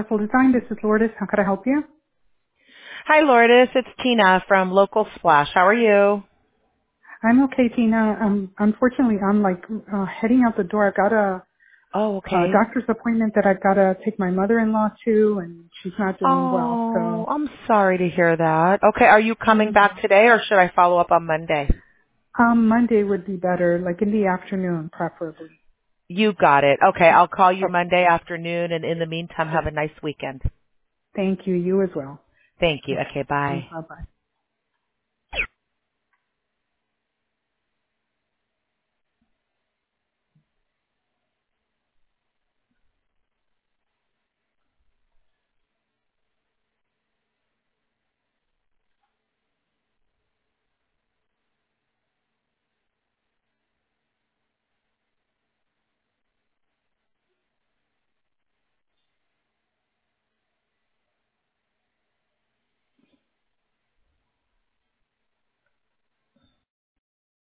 Universal Design. This is Lourdes. How can I help you? Hi, Lourdes. It's Tina from Local Splash. How are you? I'm okay, Tina. Unfortunately, I'm heading out the door. I've got Oh, a okay. doctor's appointment that I've got to take my mother-in-law to, and she's not doing well. Oh, So I'm sorry to hear that. Okay, are you coming back today or should I follow up on Monday? Monday would be better, like in the afternoon, preferably. You got it. Okay, I'll call you Okay. Monday afternoon, and in the meantime, have a nice weekend. Thank you. You as well. Thank you. Okay. Okay, bye. Bye-bye.